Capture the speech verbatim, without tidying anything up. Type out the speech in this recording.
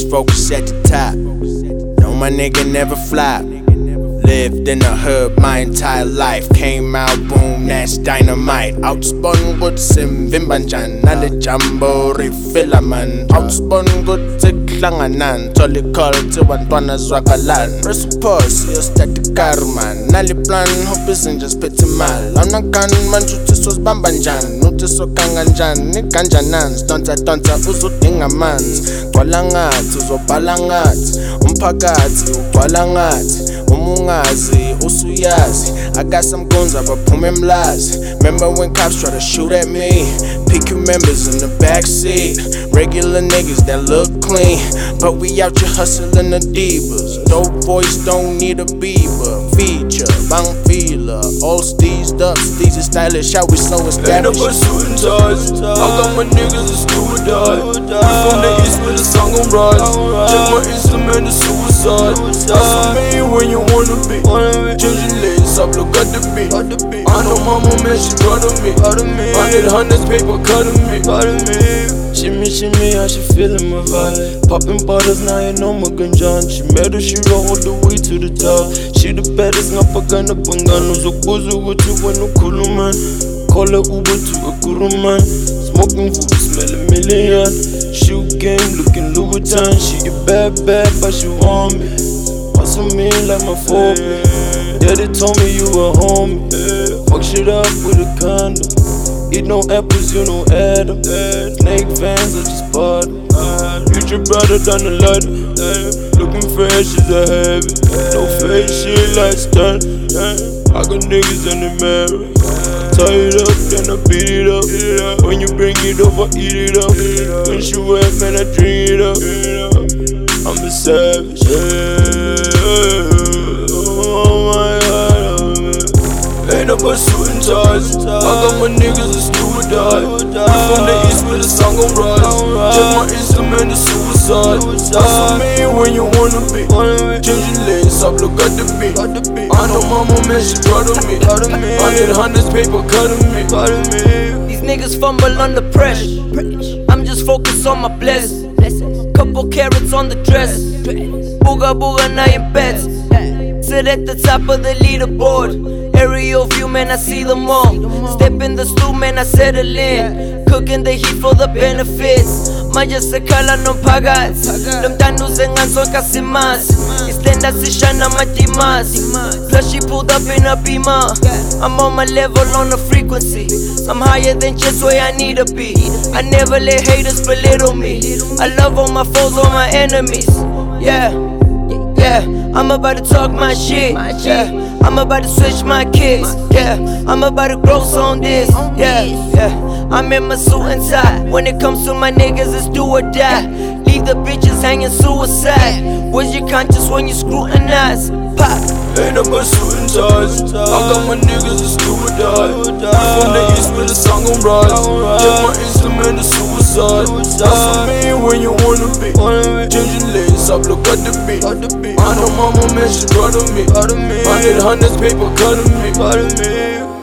just focus at the top. No, my nigga never flop. Lived in the hood my entire life. Came out, boom, that's dynamite. Outspoken good simvimbanjan. Nale jambo refilla man. Outspoken good tiklanganan. Tolly call to bantwana zwakalan. Press pause, you start the car man. Nale plan, hope isn't just pity mal. I'm not gun man, justice was bambanjan. Notice so kanganjan, ni ganjanans. Donta donta uzu dinga mans. Kwalangat, uzo balangat. Umpagati, ukwalangat. Umungazi, usuyazi. I got some guns up, but put me mlazi. Remember when cops try to shoot at me? P Q members in the backseat. Regular niggas that look clean, but we out here hustling the divas. Dope boys don't need a beaver. Feature, bang feeler. All steez ducks, these is stylish, how we so established. Ain't no shooting ties. I got my niggas a scuba dive. We from the east with a song on rise. Check my instrument, the suicide. That's for me when you wanna be. Changing lanes up, look at the beat. I know mama, man, she proud of me. Hundred hundreds paper cutting me. Shimmy, shimmy, how she feeling my vibe. Popping bottles, now you know my ganjan. She made her, she roll all the way to the top. She the baddest, ngapagana pangano. Zokuzu gutu wanu kulu man. Call her Uber to a guru man. Smoking food, smell a million. Shoe game, looking Louboutin. She a bad, bad, but she want me. Hustle me like my phobia. Daddy told me you a homie. Fuck shit up with a condom. Eat no apples, you know Adam. Snake fans, I just bought them. Future brighter than the lighter. Looking fresh as a habit. No fake shit like stunt. I got niggas in the mirror. Tie it up, then I beat it up. When you bring it up, I eat it up. When she wet, man, I drink it up. I'm a savage. Oh my God. Ain't no but shooting ties. I got my niggas a scuba dive. We from the east with a song on rise. Check my instrument, the suicide. That's for me when you wanna be. Changing lanes up, look at the beat. I know mama, man, she proud of me. Hundred hundreds paper cutting me. These niggas fumble under pressure. I'm just focused on my blessings. Couple carrots on the dress. Booga booga now in beds. Sit at the top of the leaderboard. Aerial view, man, I see them all. Step in the stew, man, I settle in. Cooking the heat for the benefits. Manje sekhala nomphakathi. Lomntana uzenganso kasimazi. Islenda sishana madimazi. Plus she pulled up in a beamer. I'm on my level on the frequency. I'm higher than just where I need to be. I never let haters belittle me. I love all my foes, all my enemies. Yeah, yeah, I'm about to talk my shit. Yeah, I'm about to switch my kicks. Yeah, I'm about to gross on this. Yeah, yeah, I'm in my suit and tie. When it comes to my niggas, it's do or die. Leave the bitches hanging suicide. Where's your conscience when you scrutinize? Pop. Ain't no but shooting ties. I got my niggas a scuba dive. We from the east with a song on rise. Check my instrument, the suicide. That's for me when you wanna be. Changing lanes up, look at the beat. I know mama, man, she proud of me. Hundred hundreds paper cutting me.